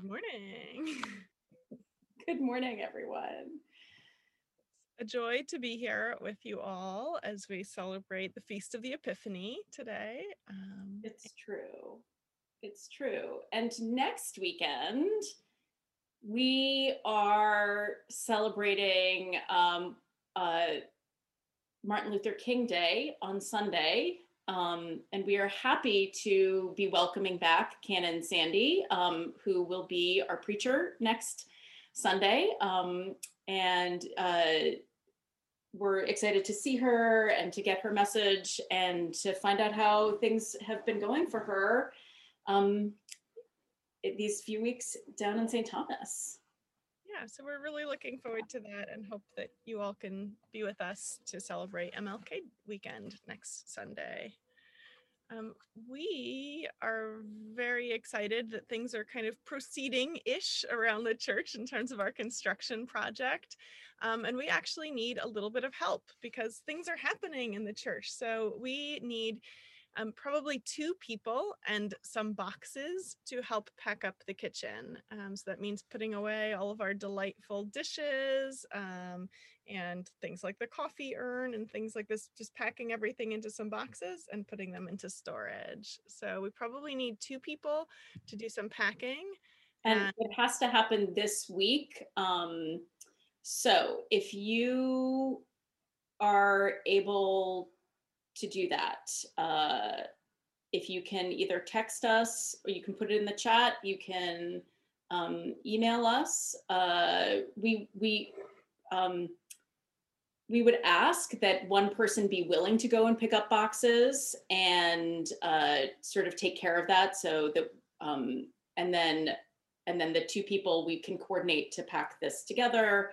morning. Good morning, everyone. A joy to be here with you all as we celebrate the Feast of the Epiphany today. It's true. It's true. And next weekend, we are celebrating uh, Martin Luther King Day on Sunday. And we are happy to be welcoming back Canon Sandy, who will be our preacher next Sunday. And we're excited to see her and to get her message and to find out how things have been going for her um, these few weeks down in St. Thomas. Yeah, so we're really looking forward to that and hope that you all can be with us to celebrate MLK weekend next Sunday. We are very excited that things are kind of proceeding-ish around the church in terms of our construction project. And we actually need a little bit of help because things are happening in the church. So we need probably 2 people and some boxes to help pack up the kitchen. So that means putting away all of our delightful dishes and things like the coffee urn and things like this, just packing everything into some boxes and putting them into storage. So we probably need 2 people to do some packing. And it has to happen this week. So if you are able to do that, if you can either text us or you can put it in the chat, you can email us. We would ask that one person be willing to go and pick up boxes and sort of take care of that, so that and then the 2 people, we can coordinate to pack this together.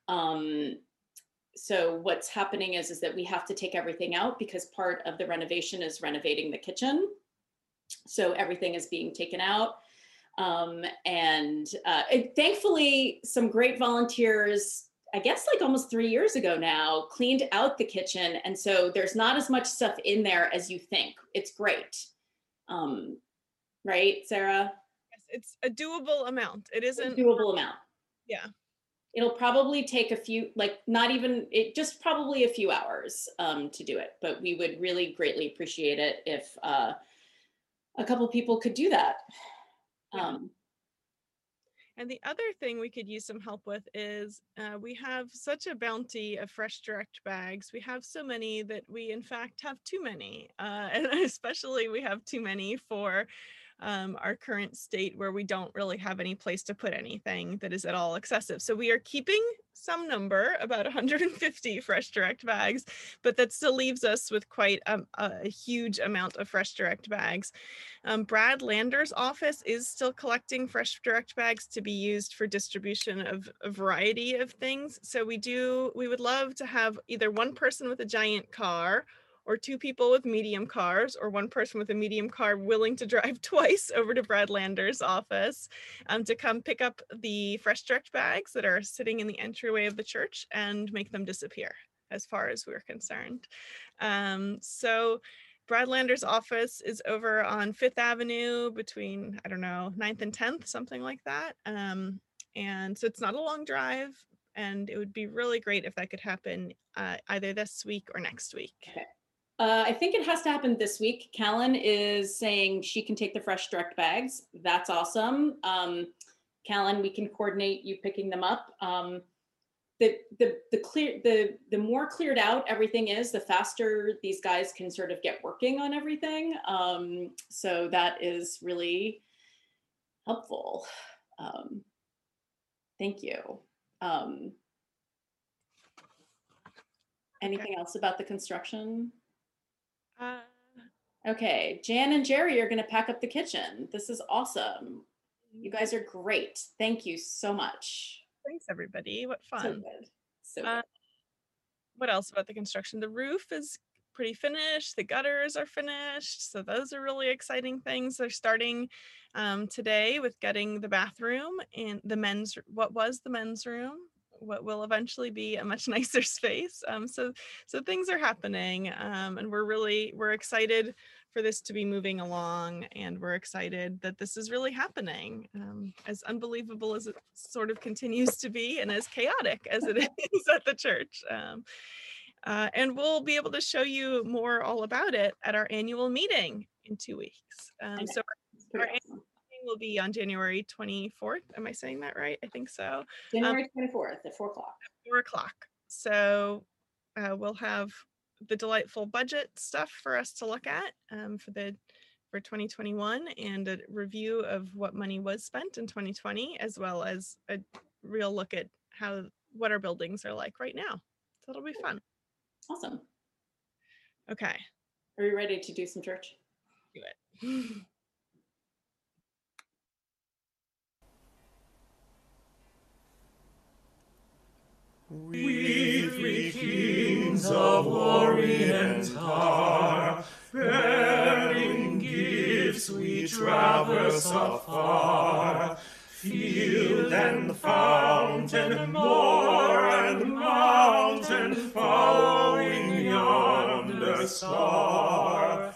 So what's happening is that we have to take everything out because part of the renovation is renovating the kitchen. So everything is being taken out. And thankfully, some great volunteers, I guess like almost 3 years ago now, cleaned out the kitchen. And so there's not as much stuff in there as you think. It's great. Right, Sarah? Yes, it's a doable amount. It isn't a doable amount. Yeah. It'll probably take a few, just probably a few hours to do it. But we would really greatly appreciate it if a couple people could do that. Yeah. And the other thing we could use some help with is we have such a bounty of fresh direct bags. We have so many that we in fact have too many. And especially we have too many for our current state where we don't really have any place to put anything that is at all excessive. So we are keeping some number, about 150 fresh direct bags, but that still leaves us with quite a huge amount of fresh direct bags. Brad Lander's office is still collecting fresh direct bags to be used for distribution of a variety of things. So we would love to have either one person with a giant car or 2 people with medium cars, or 1 person with a medium car willing to drive twice over to Brad Lander's office to come pick up the fresh direct bags that are sitting in the entryway of the church and make them disappear, as far as we're concerned. So Brad Lander's office is over on 5th Avenue between, I don't know, 9th and 10th, something like that. And so it's not a long drive, and it would be really great if that could happen either this week or next week. Okay. I think it has to happen this week. Callan is saying she can take the fresh direct bags. That's awesome. Callan, we can coordinate you picking them up. The more cleared out everything is, the faster these guys can sort of get working on everything. So that is really helpful. Thank you. Anything else about the construction? Okay, Jan and Jerry are going to pack up the kitchen. This is awesome. You guys are great. Thank you so much. Thanks, everybody. What fun. So good. So good. What else about the construction? The roof is pretty finished. The gutters are finished. So those are really exciting things. They're starting today with getting the bathroom in what was the men's room, what will eventually be a much nicer space. So things are happening, and we're excited for this to be moving along, and we're excited that this is really happening, as unbelievable as it sort of continues to be and as chaotic as it is at the church. And we'll be able to show you more all about it at our annual meeting in 2 weeks. So our annual meeting will be on January 24th. Am I saying that right? I think so. January 24th at 4 o'clock. 4 o'clock. So we'll have the delightful budget stuff for us to look at for 2021, and a review of what money was spent in 2020, as well as a real look at what our buildings are like right now. So it'll be fun. Awesome. Okay. Are you ready to do some church? Do it. We three kings of Orient are, bearing gifts we traverse afar, field and fountain, moor and mountain, following yonder star.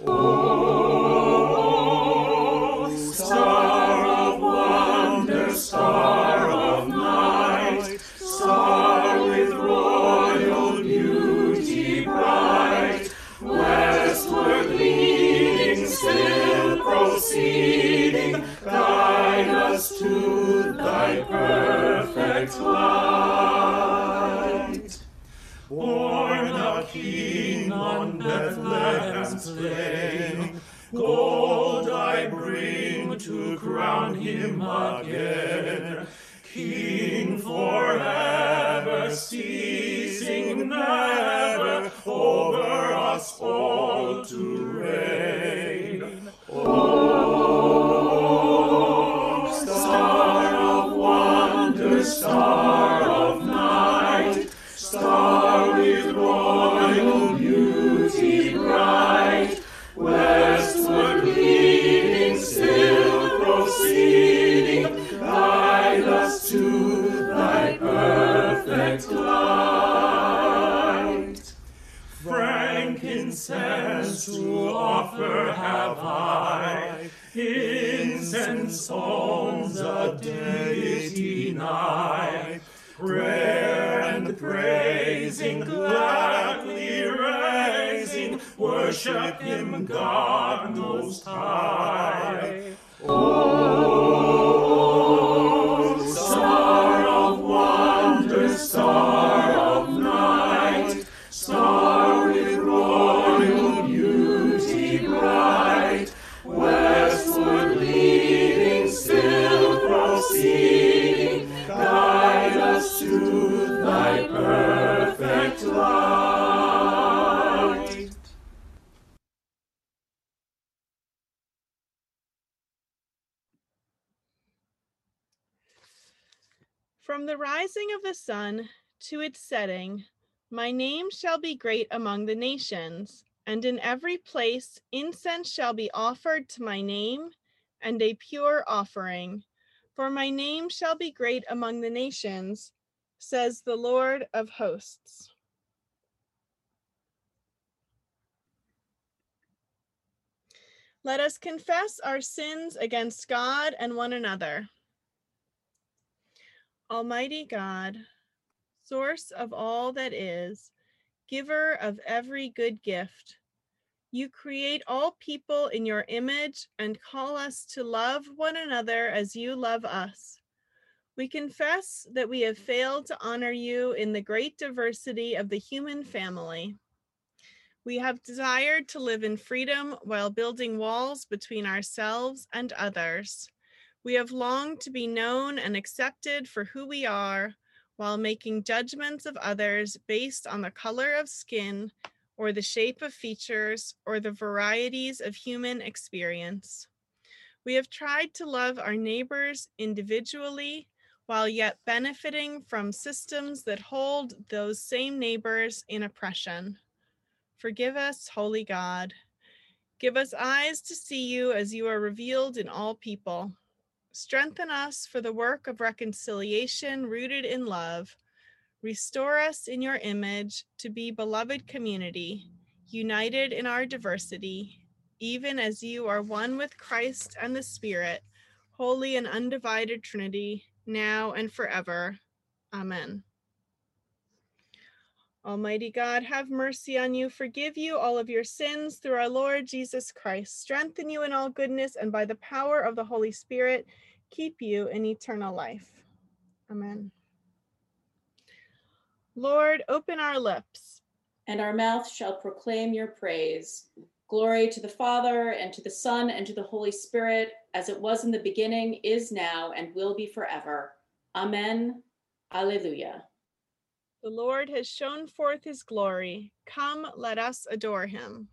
Oh, star of wonder, star of night, star with royal beauty bright, westward leading, still proceeding, guide us to thy perfect light. Born a king on Bethlehem's plain, gold I bring to crown him again, King forever, ceasing never, over us all to reign. Oh, star of wonder, star of night, star with royal beauty bright, westward leading, still proceeding, guide us to thy perfect light. Frankincense to offer have I, incense owns a deity nigh, prayer and praising, gladly raising, worship him God most high. Oh, star of wonder, star of night, star with royal beauty bright, westward leading, still proceeding, guide us to thy perfect light. From the rising of the sun to its setting, my name shall be great among the nations, and in every place incense shall be offered to my name, and a pure offering. For my name shall be great among the nations, says the Lord of hosts. Let us confess our sins against God and one another. Almighty God, source of all that is, giver of every good gift, you create all people in your image and call us to love one another as you love us. We confess that we have failed to honor you in the great diversity of the human family. We have desired to live in freedom while building walls between ourselves and others. We have longed to be known and accepted for who we are, while making judgments of others based on the color of skin, or the shape of features, or the varieties of human experience. We have tried to love our neighbors individually, while yet benefiting from systems that hold those same neighbors in oppression. Forgive us, Holy God. Give us eyes to see you as you are revealed in all people. Strengthen us for the work of reconciliation rooted in love. Restore us in your image to be beloved community, united in our diversity. even as you are one with Christ and the Spirit, holy and undivided Trinity, now and forever. Amen. Almighty God, have mercy on you, forgive you all of your sins through our Lord Jesus Christ, strengthen you in all goodness, and by the power of the Holy Spirit, keep you in eternal life. Amen. Lord, open our lips, and our mouth shall proclaim your praise. Glory to the Father, and to the Son, and to the Holy Spirit, as it was in the beginning, is now, and will be forever. Amen. Alleluia. the Lord has shown forth his glory. Come, let us adore him.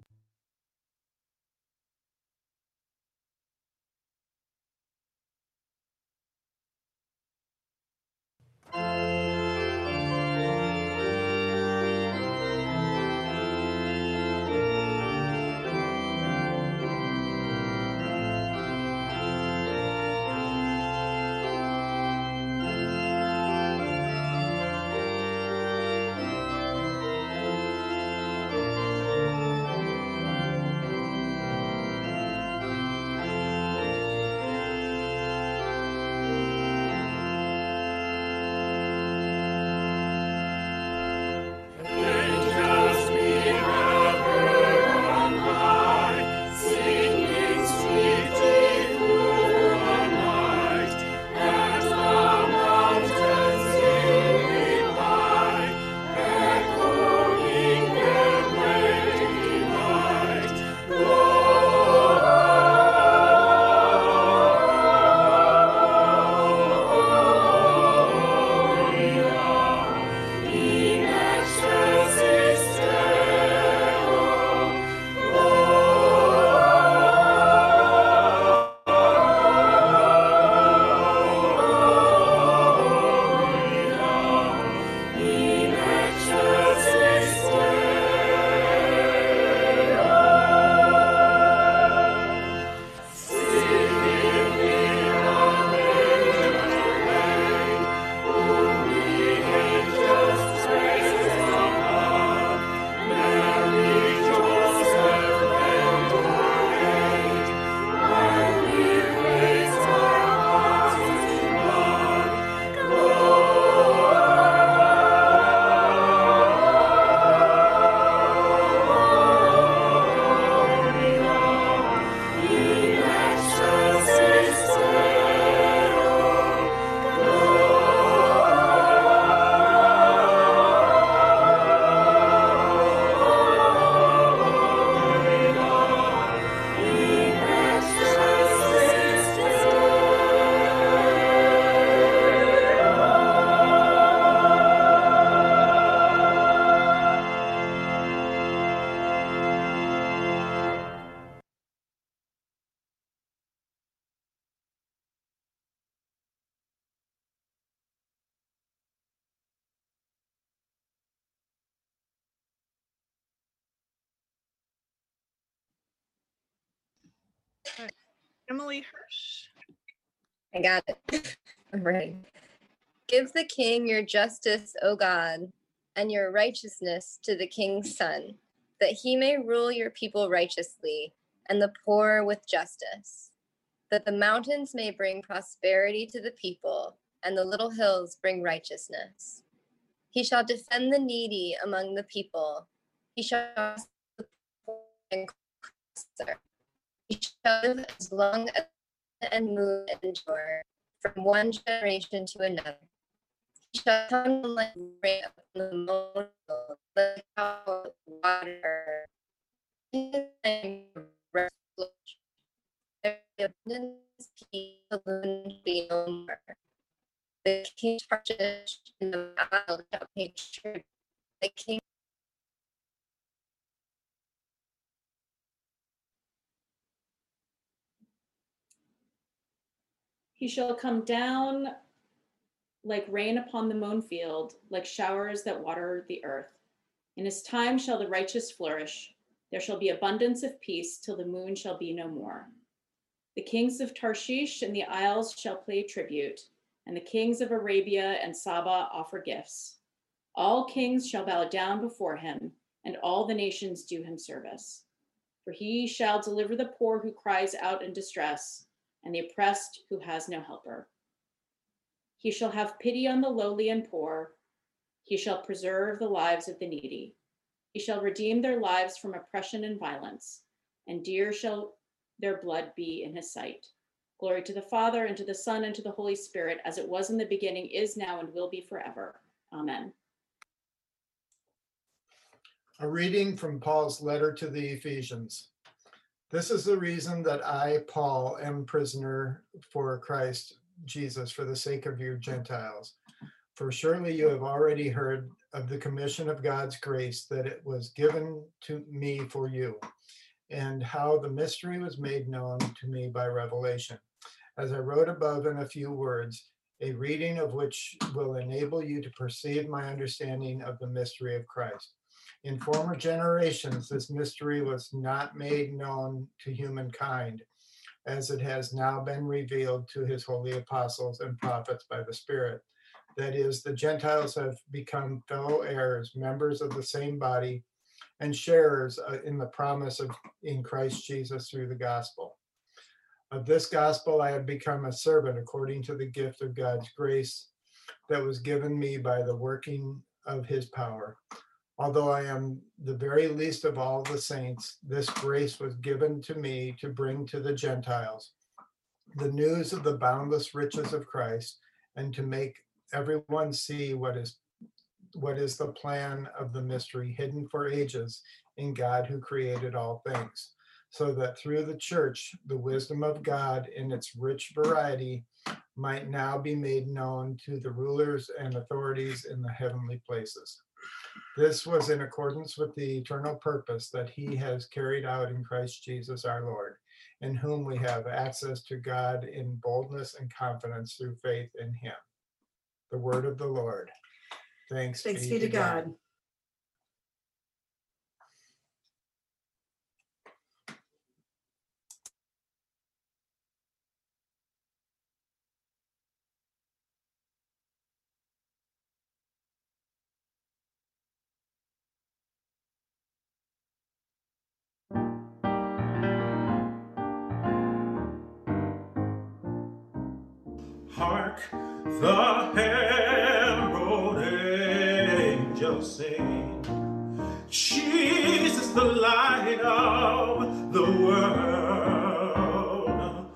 Angels be ever on high, singing sweetly through the night. And the mountains sing high, echoing their great delight. In excelsis in excelsis singing the angels praise above. Mary, Joseph, and our while we raise our hearts to love. In excelsis Emily Hirsch. I got it. I'm ready. Give the king your justice, O God, and your righteousness to the king's son, that he may rule your people righteously and the poor with justice, that the mountains may bring prosperity to the people and the little hills bring righteousness. He shall defend the needy among the people. He shall the poor and oppressor. He shall live as long as and moon endure from one generation to another. He shall come like rain upon the molehill, like water. There abundance peace alone be no more. The king Tarshish in the isle shall pay tribute. The king He shall come down like rain upon the mown field, like showers that water the earth. In his time shall the righteous flourish. There shall be abundance of peace till the moon shall be no more. The kings of Tarshish and the isles shall pay tribute, and the kings of Arabia and Saba offer gifts. All kings shall bow down before him, and all the nations do him service. For he shall deliver the poor who cries out in distress, and the oppressed who has no helper. He shall have pity on the lowly and poor. He shall preserve the lives of the needy. He shall redeem their lives from oppression and violence, and dear shall their blood be in his sight. Glory to the Father, and to the Son, and to the Holy Spirit, as it was in the beginning, is now, and will be forever. Amen. A reading from Paul's letter to the Ephesians. This is the reason that I, Paul, am prisoner for Christ Jesus for the sake of you Gentiles. For surely you have already heard of the commission of God's grace that it was given to me for you, and how the mystery was made known to me by revelation. As I wrote above in a few words, a reading of which will enable you to perceive my understanding of the mystery of Christ. In former generations, this mystery was not made known to humankind, as it has now been revealed to his holy apostles and prophets by the Spirit. That is, the Gentiles have become fellow heirs, members of the same body, and sharers in the promise in Christ Jesus through the gospel. Of this gospel I have become a servant according to the gift of God's grace that was given me by the working of his power. Although I am the very least of all the saints, this grace was given to me to bring to the Gentiles the news of the boundless riches of Christ, and to make everyone see what is the plan of the mystery hidden for ages in God who created all things, so that through the church, the wisdom of God in its rich variety might now be made known to the rulers and authorities in the heavenly places. This was in accordance with the eternal purpose that he has carried out in Christ Jesus our Lord, in whom we have access to God in boldness and confidence through faith in him. The word of the Lord. Thanks be to God. Hark, the herald angels sing, Jesus, the light of the world.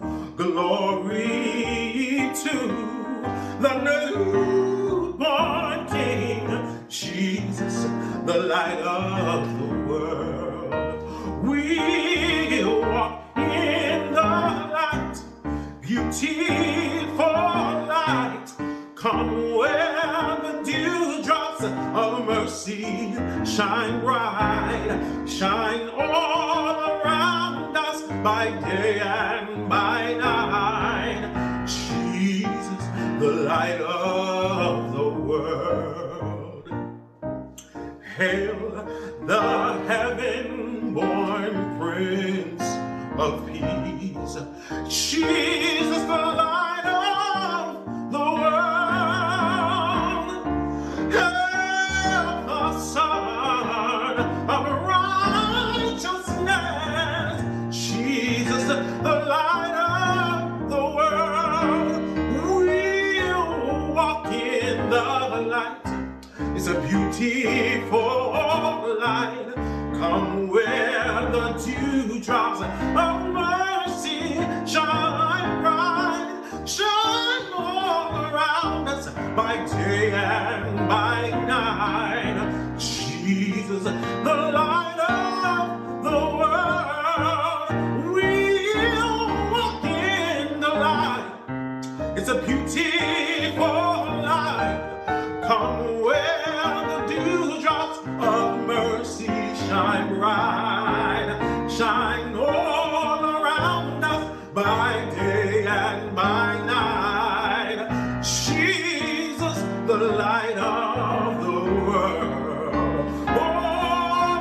Glory to the newborn King, Jesus, the light of the world. We'll walk in the light, beautiful light, come where the dewdrops of mercy shine bright, shine all around us by day and by night. Jesus, the light of the world. Hail the heaven-born Prince of Peace, Jesus, the light of the world. Hail the Son of righteousness, Jesus, the light of the world. We'll walk in the light. It's a beautiful light. Come where the dewdrops of mercy shine bright, shine all around us by day and by night. Jesus, the light of the world. We'll walk in the light. It's a beautiful light. Come where the dewdrops of mercy shine bright, shine all around us by day and by night. Jesus, the light of the world. Oh,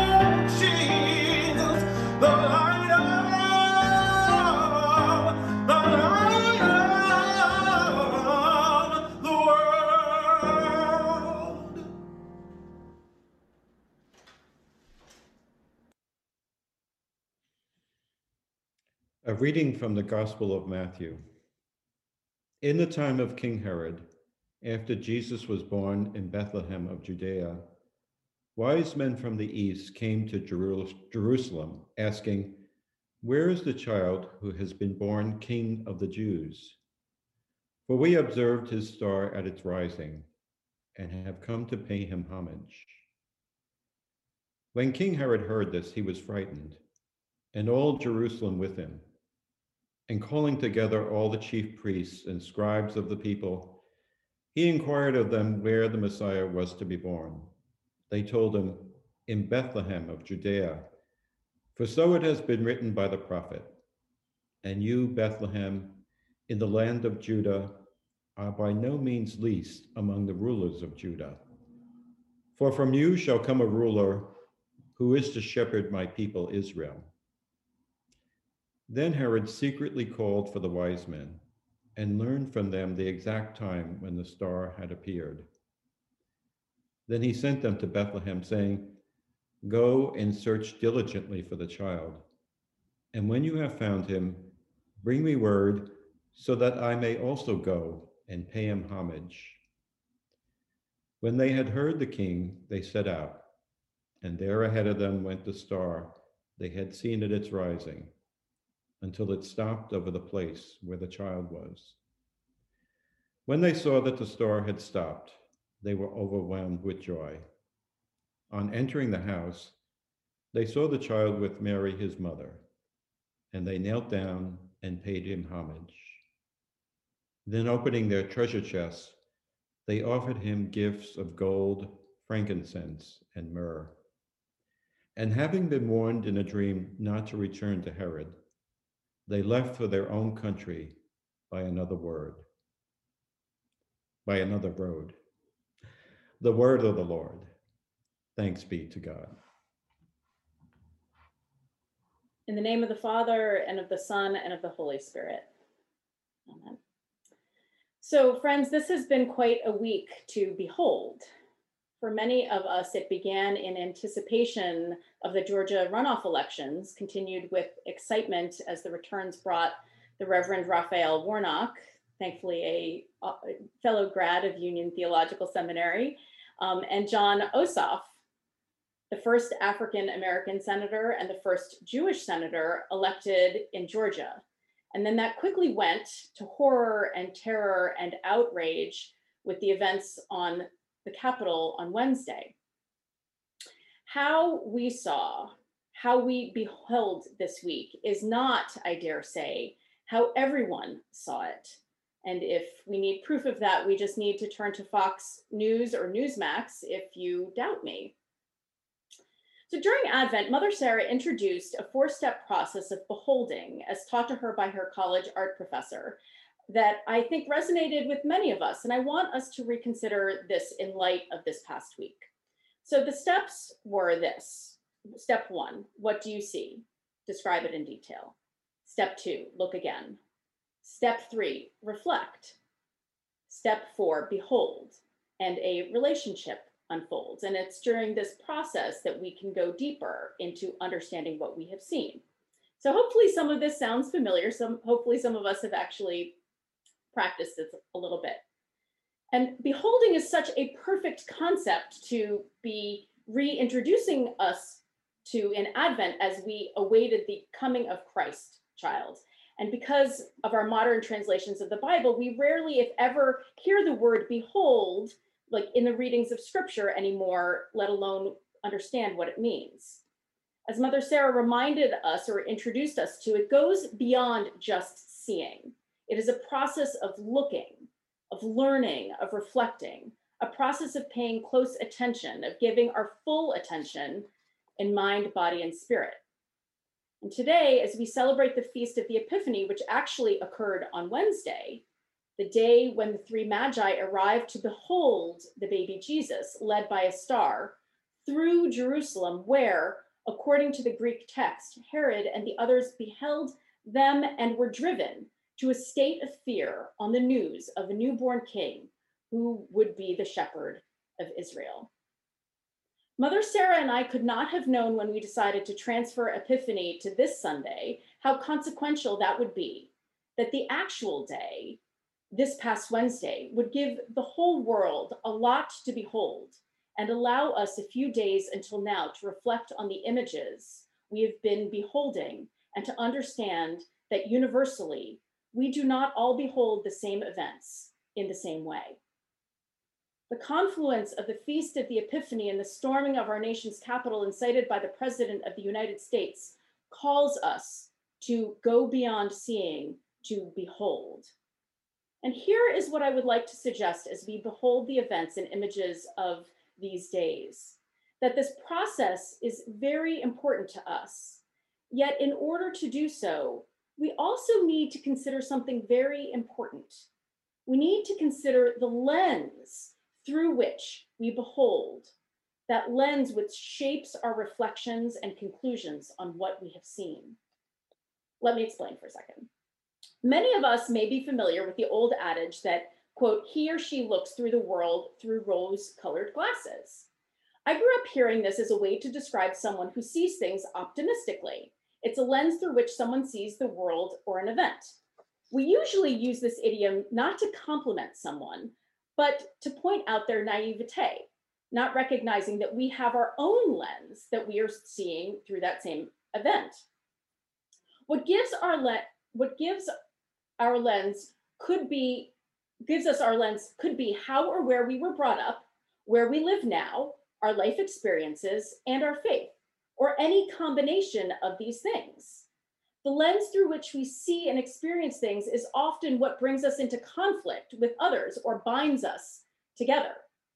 Jesus, the light of the world. A reading from the Gospel of Matthew. In the time of King Herod, after Jesus was born in Bethlehem of Judea, wise men from the east came to Jerusalem, asking, "Where is the child who has been born King of the Jews? For we observed his star at its rising and have come to pay him homage." When King Herod heard this, he was frightened, and all Jerusalem with him. And calling together all the chief priests and scribes of the people, he inquired of them where the Messiah was to be born. They told him, "In Bethlehem of Judea, for so it has been written by the prophet, 'And you, Bethlehem, in the land of Judah, are by no means least among the rulers of Judah. For from you shall come a ruler who is to shepherd my people Israel.'" Then Herod secretly called for the wise men and learned from them the exact time when the star had appeared. Then he sent them to Bethlehem, saying, "Go and search diligently for the child. And when you have found him, bring me word so that I may also go and pay him homage." When they had heard the king, they set out, and there ahead of them went the star they had seen at its rising, until it stopped over the place where the child was. When they saw that the star had stopped, they were overwhelmed with joy. On entering the house, they saw the child with Mary, his mother, and they knelt down and paid him homage. Then opening their treasure chests, they offered him gifts of gold, frankincense, and myrrh. And having been warned in a dream not to return to Herod, they left for their own country by another road. The word of the Lord. Thanks be to God. In the name of the Father, and of the Son, and of the Holy Spirit. Amen. So, friends, this has been quite a week to behold. For many of us, it began in anticipation of the Georgia runoff elections, continued with excitement as the returns brought the Reverend Raphael Warnock, thankfully a fellow grad of Union Theological Seminary, and Jon Ossoff, the first African-American senator and the first Jewish senator elected in Georgia. And then that quickly went to horror and terror and outrage with the events on the Capitol on Wednesday. How we beheld this week is not, I dare say, how everyone saw it. And if we need proof of that, we just need to turn to Fox News or Newsmax if you doubt me. So during Advent, Mother Sarah introduced a 4-step process of beholding as taught to her by her college art professor that I think resonated with many of us. And I want us to reconsider this in light of this past week. So the steps were this. Step 1, what do you see? Describe it in detail. Step 2, look again. Step 3, reflect. Step 4, behold, and a relationship unfolds. And it's during this process that we can go deeper into understanding what we have seen. So hopefully some of this sounds familiar. Hopefully some of us have actually practiced this a little bit. And beholding is such a perfect concept to be reintroducing us to in Advent as we awaited the coming of Christ child. And because of our modern translations of the Bible, we rarely, if ever, hear the word behold, like in the readings of scripture anymore, let alone understand what it means. As Mother Sarah reminded us or introduced us to, it goes beyond just seeing. It is a process of looking, of learning, of reflecting, a process of paying close attention, of giving our full attention in mind, body, and spirit. And today, as we celebrate the Feast of the Epiphany, which actually occurred on Wednesday, the day when the 3 Magi arrived to behold the baby Jesus, led by a star, through Jerusalem, where, according to the Greek text, Herod and the others beheld them and were driven to a state of fear on the news of a newborn king who would be the shepherd of Israel. Mother Sarah and I could not have known when we decided to transfer Epiphany to this Sunday how consequential that would be, that the actual day, this past Wednesday, would give the whole world a lot to behold and allow us a few days until now to reflect on the images we have been beholding and to understand that universally, we do not all behold the same events in the same way. The confluence of the Feast of the Epiphany and the storming of our nation's capital incited by the President of the United States calls us to go beyond seeing, to behold. And here is what I would like to suggest as we behold the events and images of these days, that this process is very important to us. Yet in order to do so, we also need to consider something very important. We need to consider the lens through which we behold, that lens which shapes our reflections and conclusions on what we have seen. Let me explain for a second. Many of us may be familiar with the old adage that, quote, he or she looks through the world through rose-colored glasses. I grew up hearing this as a way to describe someone who sees things optimistically. It's a lens through which someone sees the world or an event. We usually use this idiom not to compliment someone, but to point out their naivete, not recognizing that we have our own lens that we are seeing through that same event. What gives us our lens could be how or where we were brought up, where we live now, our life experiences, and our faith, or any combination of these things. The lens through which we see and experience things is often what brings us into conflict with others or binds us together.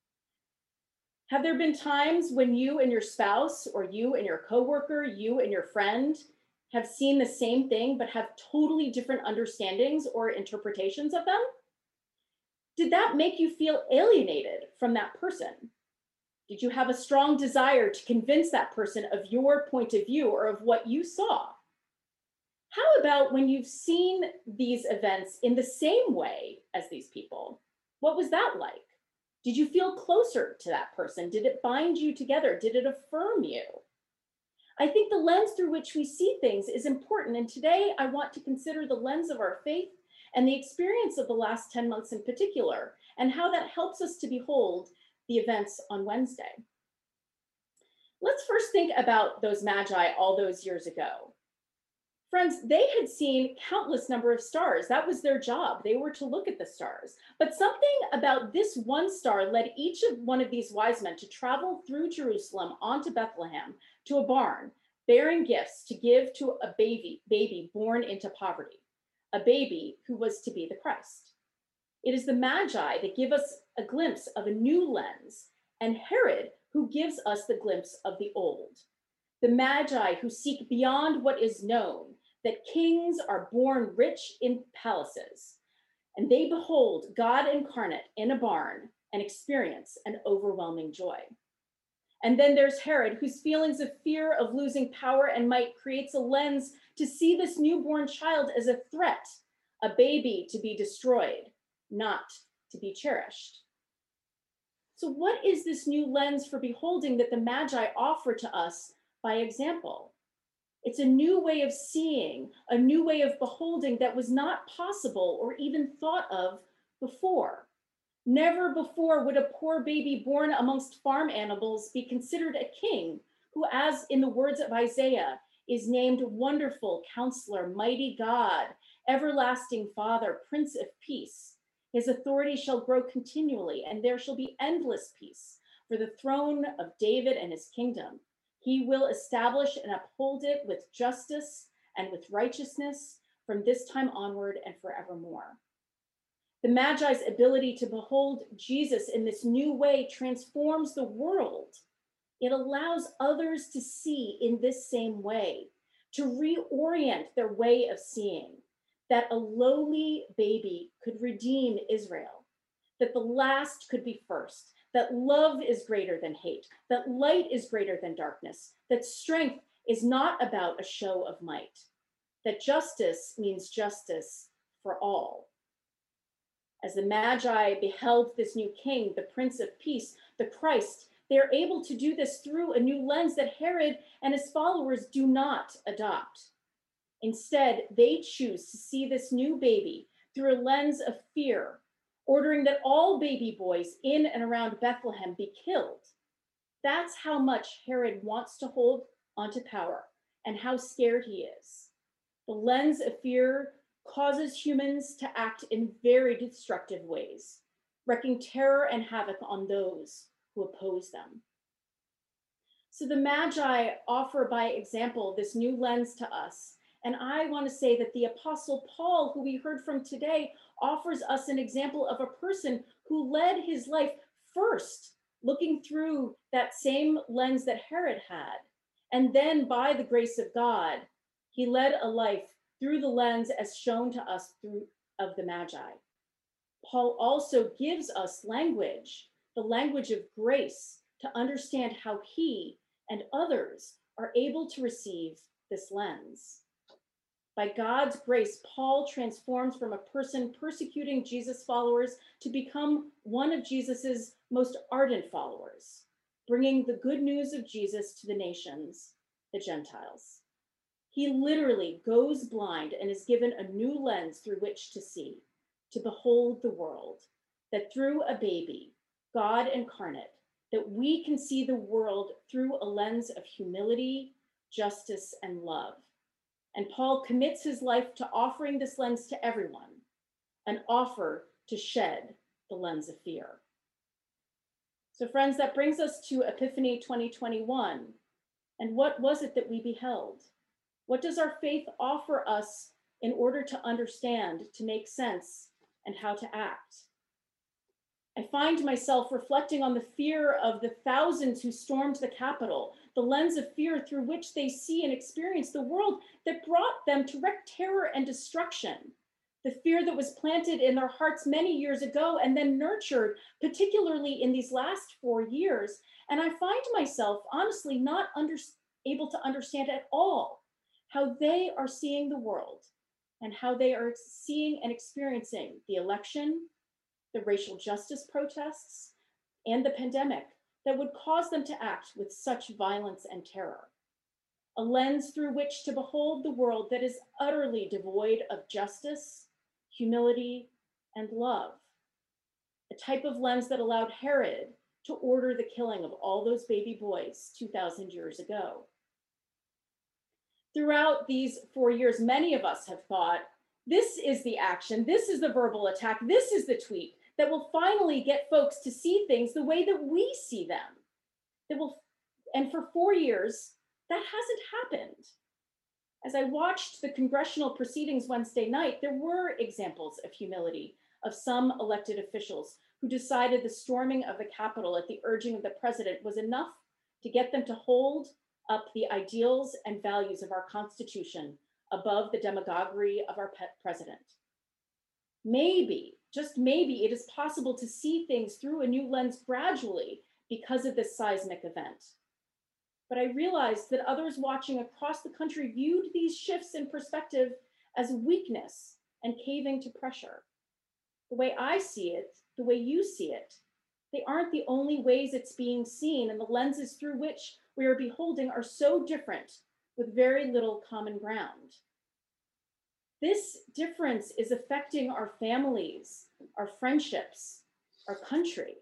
Have there been times when you and your spouse, or you and your coworker, you and your friend have seen the same thing but have totally different understandings or interpretations of them? Did that make you feel alienated from that person? Did you have a strong desire to convince that person of your point of view or of what you saw? How about when you've seen these events in the same way as these people? What was that like? Did you feel closer to that person? Did it bind you together? Did it affirm you? I think the lens through which we see things is important. And today I want to consider the lens of our faith and the experience of the last 10 months in particular, and how that helps us to behold the events on Wednesday. Let's first think about those magi all those years ago. Friends, they had seen countless number of stars. That was their job. They were to look at the stars. But something about this one star led each of one of these wise men to travel through Jerusalem onto Bethlehem to a barn, bearing gifts to give to a baby born into poverty, a baby who was to be the Christ. It is the Magi that give us a glimpse of a new lens, and Herod who gives us the glimpse of the old. The Magi who seek beyond what is known, that kings are born rich in palaces, and they behold God incarnate in a barn and experience an overwhelming joy. And then there's Herod, whose feelings of fear of losing power and might creates a lens to see this newborn child as a threat, a baby to be destroyed, not to be cherished. So what is this new lens for beholding that the Magi offer to us by example? It's a new way of seeing, a new way of beholding that was not possible or even thought of before. Never before would a poor baby born amongst farm animals be considered a king who, as in the words of Isaiah, is named Wonderful Counselor, Mighty God, Everlasting Father, Prince of Peace. His authority shall grow continually, and there shall be endless peace for the throne of David and his kingdom. He will establish and uphold it with justice and with righteousness from this time onward and forevermore. The Magi's ability to behold Jesus in this new way transforms the world. It allows others to see in this same way, to reorient their way of seeing, that a lowly baby could redeem Israel, that the last could be first, that love is greater than hate, that light is greater than darkness, that strength is not about a show of might, that justice means justice for all. As the Magi beheld this new king, the Prince of Peace, the Christ, They're able to do this through a new lens that Herod and his followers do not adopt. Instead, they choose to see this new baby through a lens of fear, ordering that all baby boys in and around Bethlehem be killed. That's how much Herod wants to hold onto power and how scared he is. The lens of fear causes humans to act in very destructive ways, wreaking terror and havoc on those who oppose them. So the Magi offer by example this new lens to us. And I want to say that the Apostle Paul, who we heard from today, offers us an example of a person who led his life first, looking through that same lens that Herod had. And then by the grace of God, he led a life through the lens as shown to us through of the Magi. Paul also gives us language, the language of grace, to understand how he and others are able to receive this lens. By God's grace, Paul transforms from a person persecuting Jesus' followers to become one of Jesus's most ardent followers, bringing the good news of Jesus to the nations, the Gentiles. He literally goes blind and is given a new lens through which to see, to behold the world, that through a baby, God incarnate, that we can see the world through a lens of humility, justice, and love. And Paul commits his life to offering this lens to everyone, an offer to shed the lens of fear. So friends, that brings us to Epiphany 2021. And what was it that we beheld? What does our faith offer us in order to understand, to make sense, and how to act? I find myself reflecting on the fear of the thousands who stormed the Capitol, the lens of fear through which they see and experience the world that brought them to wreak terror and destruction. The fear that was planted in their hearts many years ago and then nurtured, particularly in these last 4 years. And I find myself honestly not able to understand at all how they are seeing the world and how they are seeing and experiencing the election, the racial justice protests, and the pandemic that would cause them to act with such violence and terror. A lens through which to behold the world that is utterly devoid of justice, humility, and love. A type of lens that allowed Herod to order the killing of all those baby boys 2,000 years ago. Throughout these 4 years, many of us have thought, this is the action, this is the verbal attack, this is the tweet that will finally get folks to see things the way that we see them. And for 4 years, that hasn't happened. As I watched the congressional proceedings Wednesday night, there were examples of humility of some elected officials who decided the storming of the Capitol at the urging of the president was enough to get them to hold up the ideals and values of our Constitution above the demagoguery of our president. Maybe, just maybe, it is possible to see things through a new lens gradually because of this seismic event. But I realized that others watching across the country viewed these shifts in perspective as weakness and caving to pressure. The way I see it, the way you see it, they aren't the only ways it's being seen, and the lenses through which we are beholding are so different with very little common ground. This difference is affecting our families, our friendships, our country.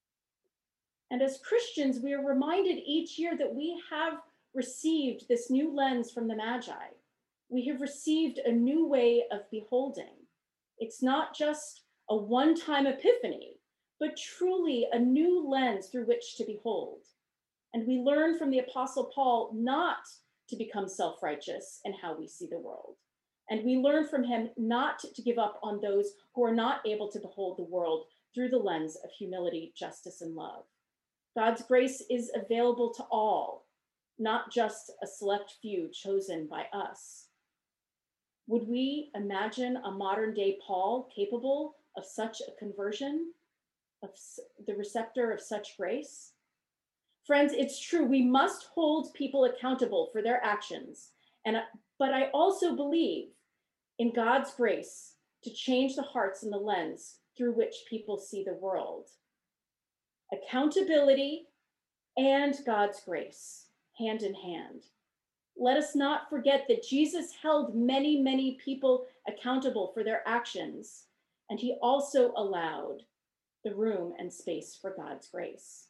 And as Christians, we are reminded each year that we have received this new lens from the Magi. We have received a new way of beholding. It's not just a one-time epiphany, but truly a new lens through which to behold. And we learn from the Apostle Paul not to become self-righteous in how we see the world. And we learn from him not to give up on those who are not able to behold the world through the lens of humility, justice, and love. God's grace is available to all, not just a select few chosen by us. Would we imagine a modern day Paul capable of such a conversion, of the receptor of such grace? Friends, it's true, we must hold people accountable for their actions. But I also believe in God's grace to change the hearts and the lens through which people see the world. Accountability and God's grace, hand in hand. Let us not forget that Jesus held many, many people accountable for their actions, and he also allowed the room and space for God's grace.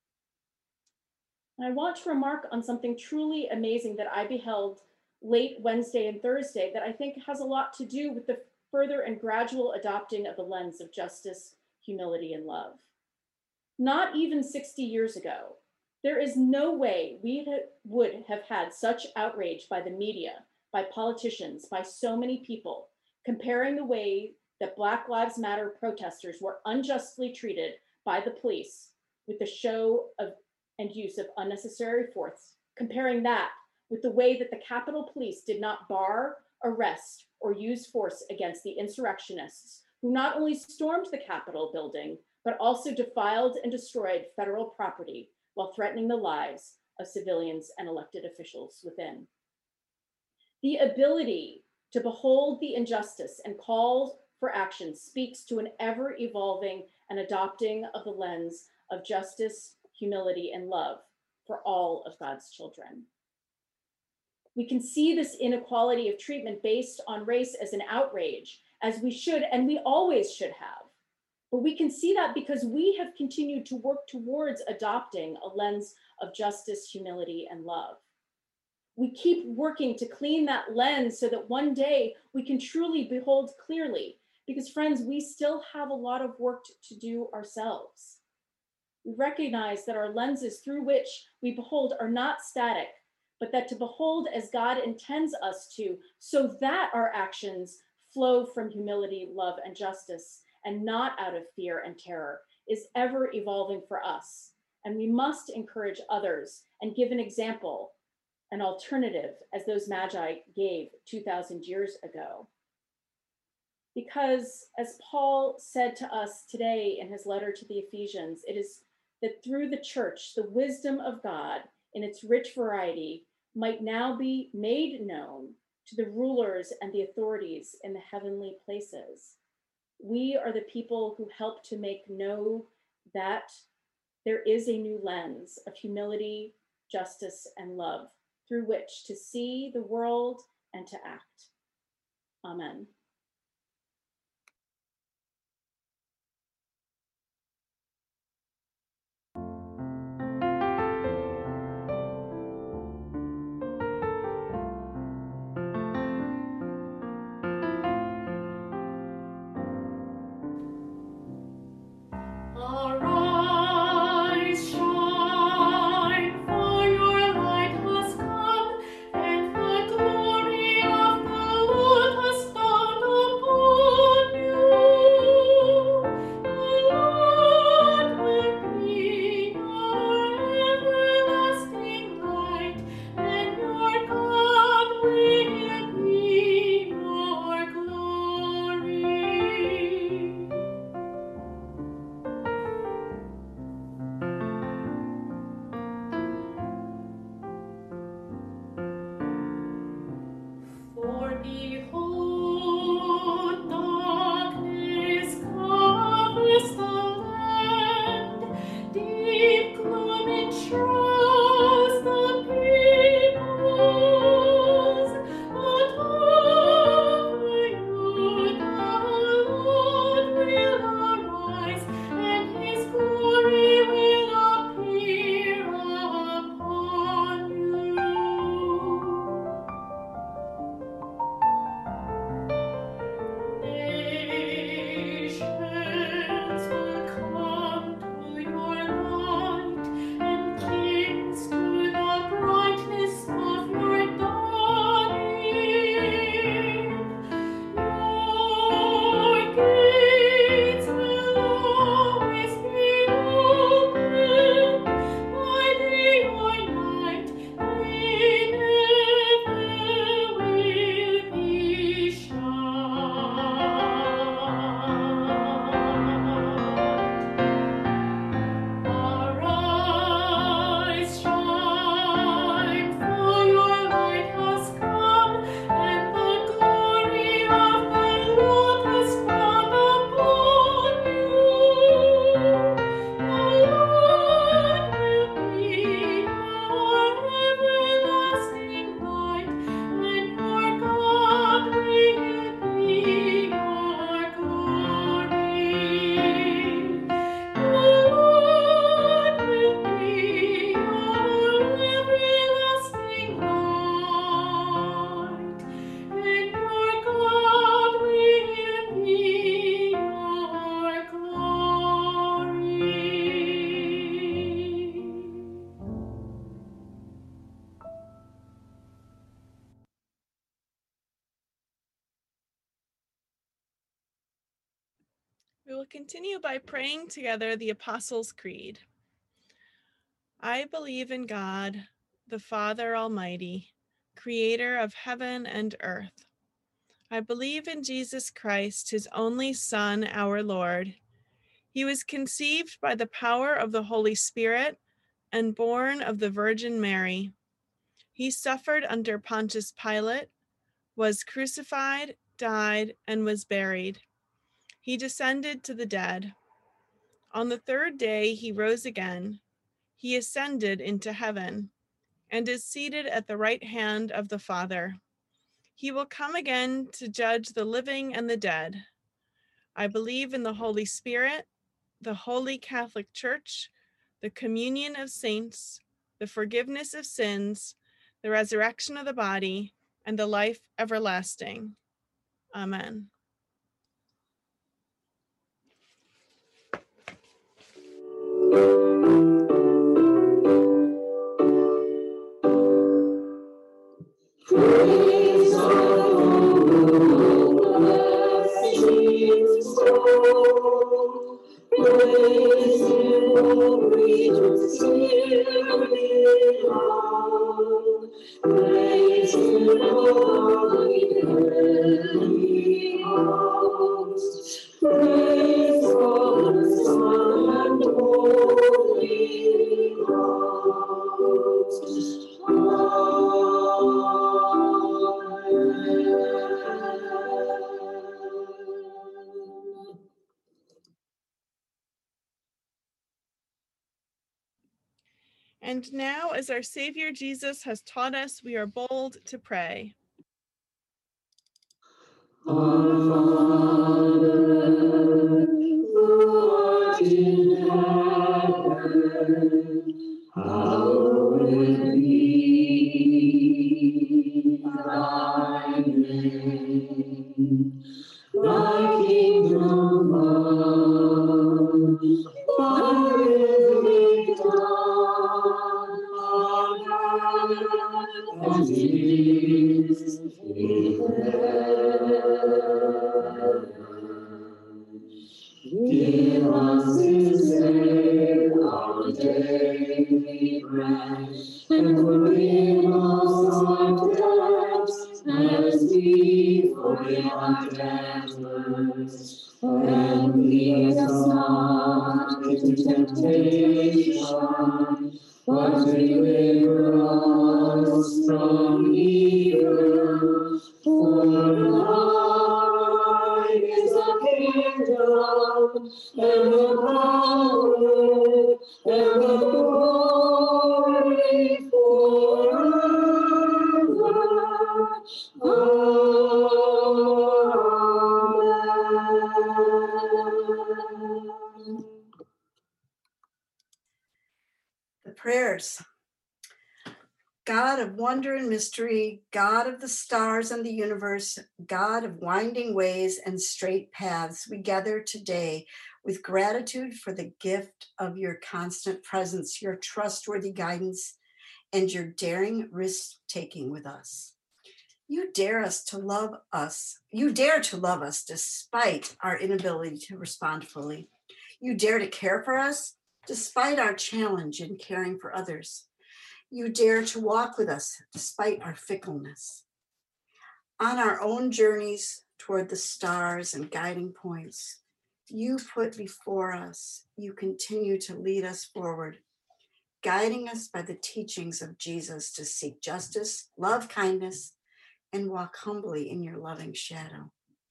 And I want to remark on something truly amazing that I beheld late Wednesday and Thursday that I think has a lot to do with the further and gradual adopting of the lens of justice, humility, and love. Not even 60 years ago, there is no way we would have had such outrage by the media, by politicians, by so many people, comparing the way that Black Lives Matter protesters were unjustly treated by the police with the show of and use of unnecessary force, comparing that with the way that the Capitol Police did not bar, arrest, or use force against the insurrectionists who not only stormed the Capitol building, but also defiled and destroyed federal property while threatening the lives of civilians and elected officials within. The ability to behold the injustice and call for action speaks to an ever-evolving and adopting of the lens of justice, humility, and love for all of God's children. We can see this inequality of treatment based on race as an outrage, as we should, and we always should have. But we can see that because we have continued to work towards adopting a lens of justice, humility, and love. We keep working to clean that lens so that one day we can truly behold clearly, because friends, we still have a lot of work to do ourselves. We recognize that our lenses through which we behold are not static, but that to behold as God intends us to, so that our actions flow from humility, love, and justice, and not out of fear and terror, is ever evolving for us. And we must encourage others and give an example, an alternative, as those Magi gave 2,000 years ago. Because as Paul said to us today in his letter to the Ephesians, it is that through the church, the wisdom of God in its rich variety might now be made known to the rulers and the authorities in the heavenly places. We are the people who help to make know that there is a new lens of humility, justice, and love through which to see the world and to act. Amen. Arise, shine, for your light has come, and the glory of the Lord has dawned. continue by praying together the Apostles' Creed. I believe in God, the Father Almighty, creator of heaven and earth. I believe in Jesus Christ, his only Son, our Lord. He was conceived by the power of the Holy Spirit and born of the Virgin Mary. He suffered under Pontius Pilate, was crucified, died, and was buried. He descended to the dead. On the third day, he rose again. He ascended into heaven and is seated at the right hand of the Father. He will come again to judge the living and the dead. I believe in the Holy Spirit, the Holy Catholic Church, the communion of saints, the forgiveness of sins, the resurrection of the body, and the life everlasting. Amen. Praise the Lord, Jesus, oh, praise Him, oh, regions here below. Praise Him, oh, heavenly hosts. Praise God, the Son, and Holy Ghost. And now, as our Savior Jesus has taught us, we are bold to pray. Our Father, who art in heaven, hallowed be thy name. Thy kingdom come, thy will be done on earth as it is in heaven. Give us this day our daily bread, and forgive us our debts, as we forgive our debtors. And lead us not into temptation, but deliver us from evil. For thine is the kingdom, and the power, and the glory forever. Amen. The prayers. God of wonder and mystery, God of the stars and the universe, God of winding ways and straight paths, we gather today with gratitude for the gift of your constant presence, your trustworthy guidance, and your daring risk-taking with us. You dare to love us despite our inability to respond fully. You dare to care for us despite our challenge in caring for others. You dare to walk with us despite our fickleness. On our own journeys toward the stars and guiding points you put before us, you continue to lead us forward, guiding us by the teachings of Jesus to seek justice, love kindness, and walk humbly in your loving shadow.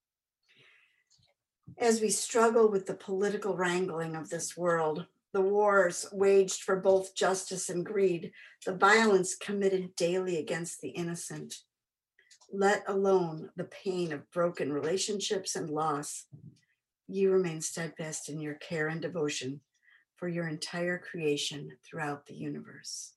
As we struggle with the political wrangling of this world, the wars waged for both justice and greed, the violence committed daily against the innocent, let alone the pain of broken relationships and loss, you remain steadfast in your care and devotion for your entire creation throughout the universe.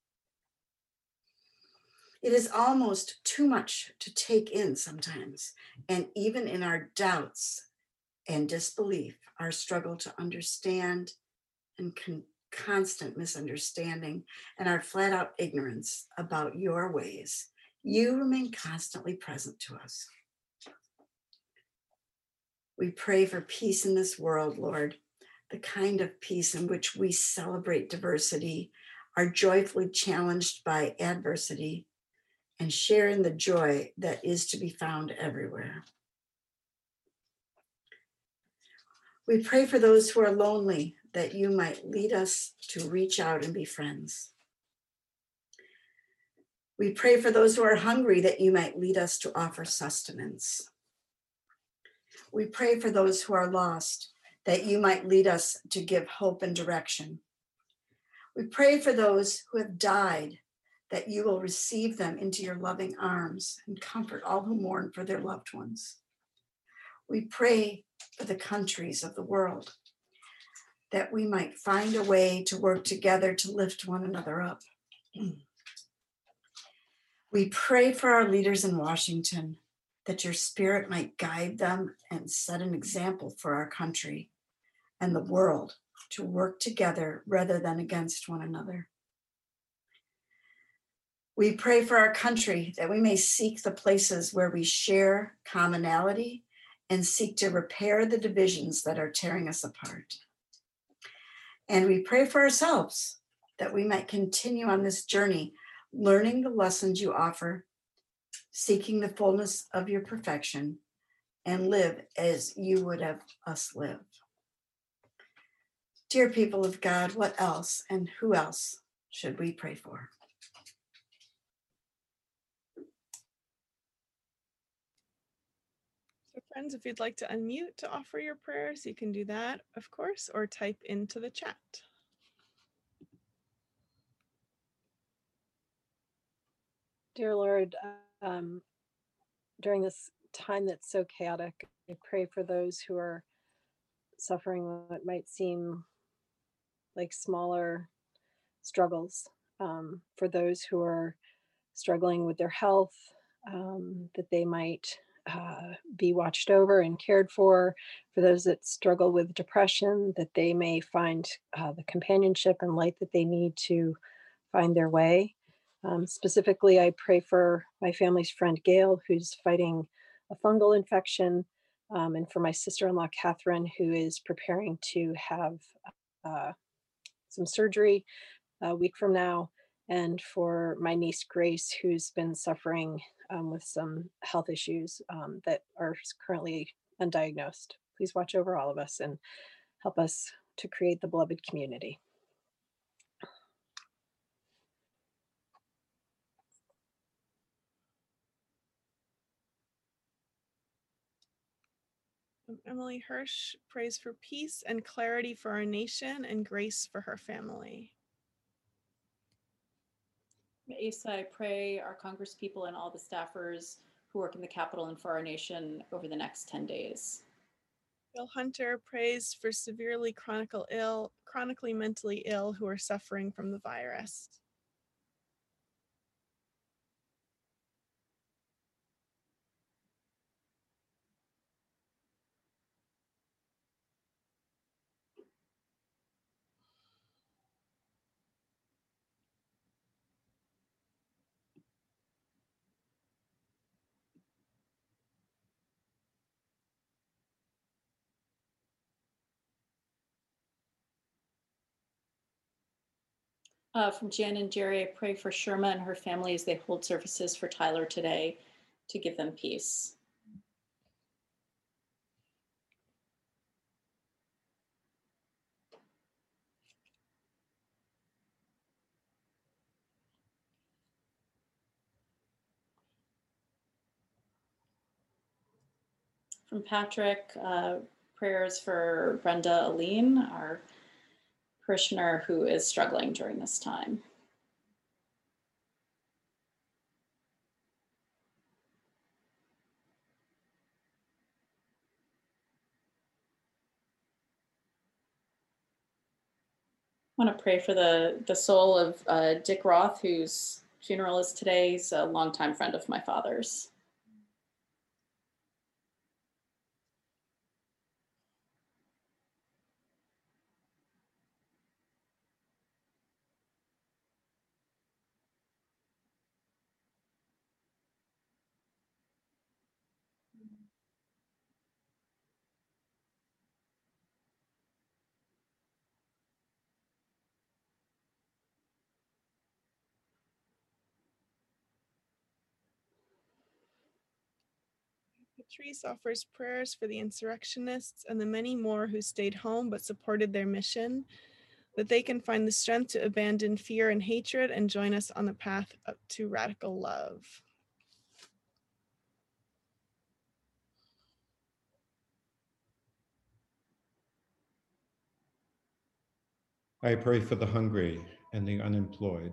It is almost too much to take in sometimes, and even in our doubts and disbelief, our struggle to understand and constant misunderstanding and our flat out ignorance about your ways, you remain constantly present to us. We pray for peace in this world, Lord, the kind of peace in which we celebrate diversity, are joyfully challenged by adversity, and share in the joy that is to be found everywhere. We pray for those who are lonely, that you might lead us to reach out and be friends. We pray for those who are hungry, that you might lead us to offer sustenance. We pray for those who are lost, that you might lead us to give hope and direction. We pray for those who have died, that you will receive them into your loving arms and comfort all who mourn for their loved ones. We pray for the countries of the world, that we might find a way to work together to lift one another up. We pray for our leaders in Washington, that your spirit might guide them and set an example for our country and the world to work together rather than against one another. We pray for our country, that we may seek the places where we share commonality and seek to repair the divisions that are tearing us apart. And we pray for ourselves, that we might continue on this journey, learning the lessons you offer, seeking the fullness of your perfection, and live as you would have us live. Dear people of God, what else and who else should we pray for? So friends, if you'd like to unmute to offer your prayers, you can do that, of course, or type into the chat. Dear Lord, during this time that's so chaotic, I pray for those who are suffering what might seem like smaller struggles, for those who are struggling with their health, that they might be watched over and cared for those that struggle with depression, that they may find the companionship and light that they need to find their way. Specifically, I pray for my family's friend Gail, who's fighting a fungal infection, and for my sister-in-law Catherine, who is preparing to have some surgery a week from now, and for my niece Grace, who's been suffering with some health issues that are currently undiagnosed. Please watch over all of us and help us to create the beloved community. Emily Hirsch prays for peace and clarity for our nation and grace for her family. Asa, I pray our congresspeople and all the staffers who work in the Capitol and for our nation over the next 10 days. Bill Hunter prays for severely chronically mentally ill who are suffering from the virus. From Jan and Jerry, I pray for Sherma and her family as they hold services for Tyler today to give them peace. From Patrick, prayers for Brenda Aline, our parishioner who is struggling during this time. I want to pray for the soul of Dick Roth, whose funeral is today. He's a longtime friend of my father's. Patrice offers prayers for the insurrectionists and the many more who stayed home but supported their mission, that they can find the strength to abandon fear and hatred and join us on the path up to radical love. I pray for the hungry and the unemployed.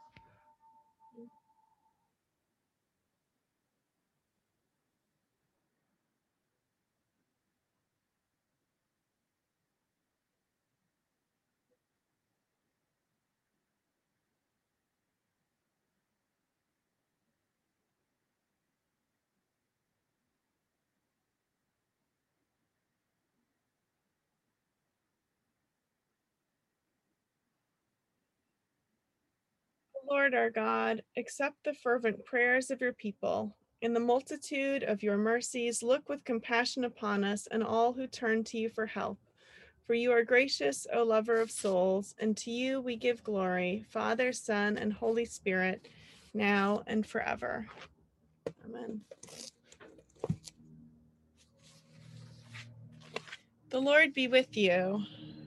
Lord our God, accept the fervent prayers of your people. In the multitude of your mercies, look with compassion upon us and all who turn to you for help. For you are gracious, O lover of souls, and to you we give glory, Father, Son, and Holy Spirit, now and forever. Amen. The Lord be with you.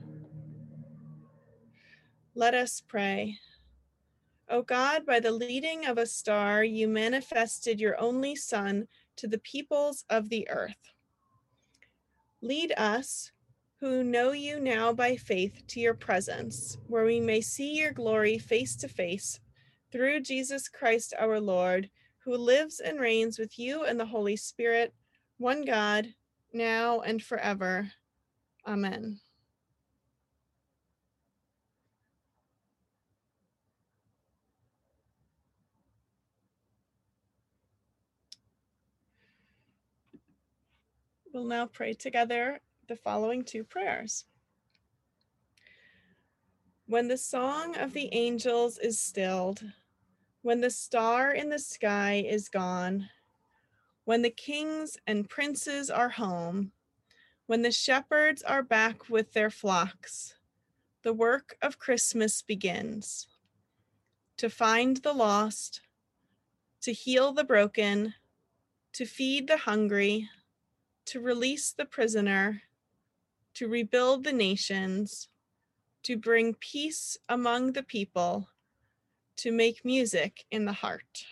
Let us pray. O God, by the leading of a star, you manifested your only Son to the peoples of the earth. Lead us, who know you now by faith, to your presence, where we may see your glory face to face, through Jesus Christ our Lord, who lives and reigns with you and the Holy Spirit, one God, now and forever. Amen. We'll now pray together the following two prayers. When the song of the angels is stilled, when the star in the sky is gone, when the kings and princes are home, when the shepherds are back with their flocks, the work of Christmas begins. To find the lost, to heal the broken, to feed the hungry, to release the prisoner, to rebuild the nations, to bring peace among the people, to make music in the heart.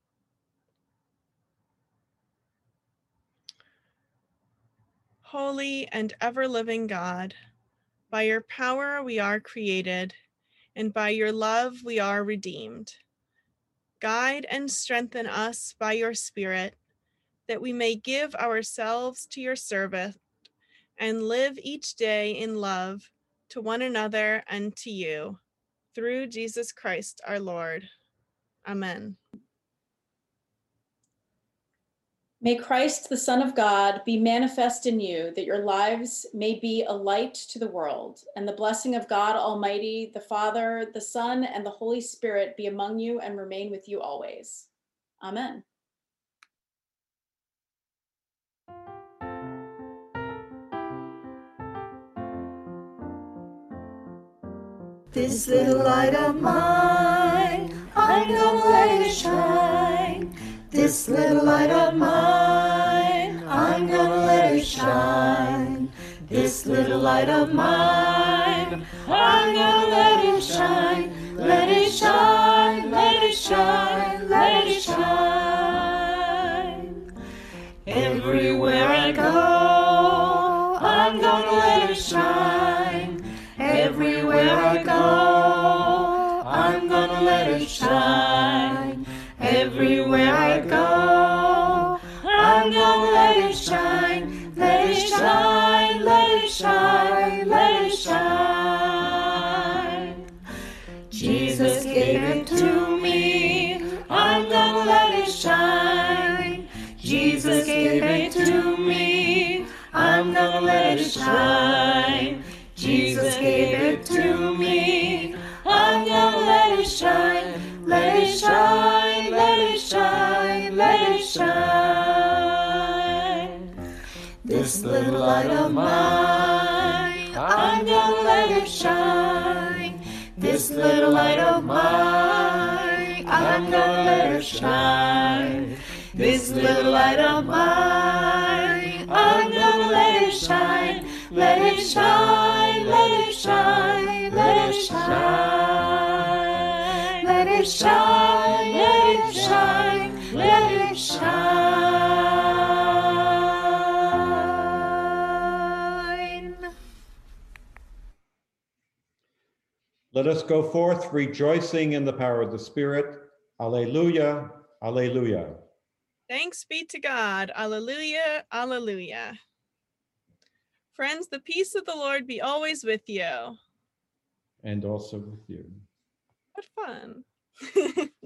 Holy and ever-living God, by your power we are created, and by your love we are redeemed. Guide and strengthen us by your Spirit, that we may give ourselves to your service and live each day in love to one another and to you, through Jesus Christ our Lord. Amen. May Christ, the Son of God, be manifest in you, that your lives may be a light to the world, and the blessing of God Almighty, the Father, the Son, and the Holy Spirit be among you and remain with you always. Amen. This little light of mine, I'm gonna let it shine. This little light of mine, I'm gonna let it shine. This little light of mine, I'm gonna let it shine. Let it shine, let it shine, let it shine. Everywhere I go, I'm gonna let it shine. Everywhere I go, I'm gonna let it shine. Everywhere I go, I'm gonna let it shine. Let it shine, let it shine, let it shine. Jesus gave it to me, I'm gonna let it shine. Jesus gave it to me, I'm gonna let it shine. Jesus gave it to me, I'm gonna let it shine. Let it shine, let it shine, let it shine. This little light of mine, I'm gonna let it shine. This little light of mine, I'm gonna let it shine. This little light of mine, I'm gonna let it shine, let it shine, let it shine, let it shine, let it shine, let it shine, let it shine. Let us go forth rejoicing in the power of the Spirit. Alleluia, alleluia. Thanks be to God. Alleluia, alleluia. Friends, the peace of the Lord be always with you. And also with you. What fun.